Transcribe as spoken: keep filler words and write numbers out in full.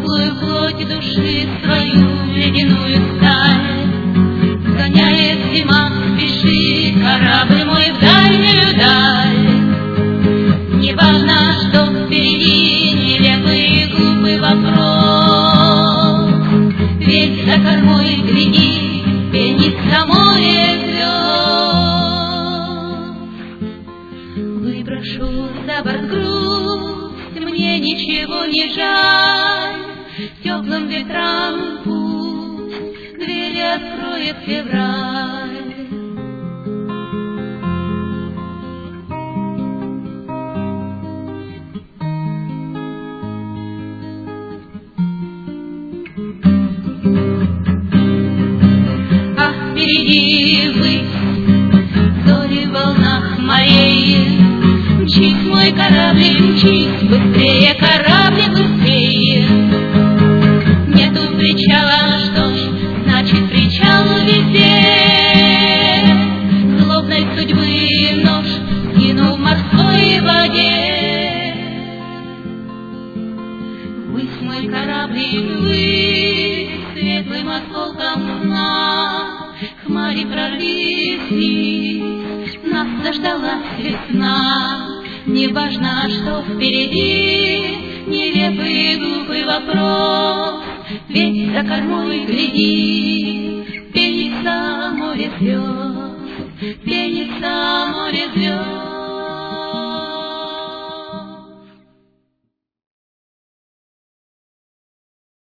теплую плоть души свою ледяную сталь. Сгоняет зима, спешит корабль мой в дальнюю даль. Не важно, что впереди нелепый глупый вопрос, ведь за кормой гляди, пенится море звезд. Выброшу за борт грусть, мне ничего не жаль, теплым ветрам пусть двери откроет февраль. Впереди вы, зори в волнах морей, мчись мой корабль, мчись быстрее, корабль быстрее. Нету причала, что ж, значит причал везде. Злобной судьбы нож скинул в морской воде. Высь мой корабль, вы светлым осколком сна. Хмари прорвись, нас заждалась весна. Не важно, что впереди нелепый глупый вопрос, ведь за кормой гляди, пенится море звезд, пенится море звезд.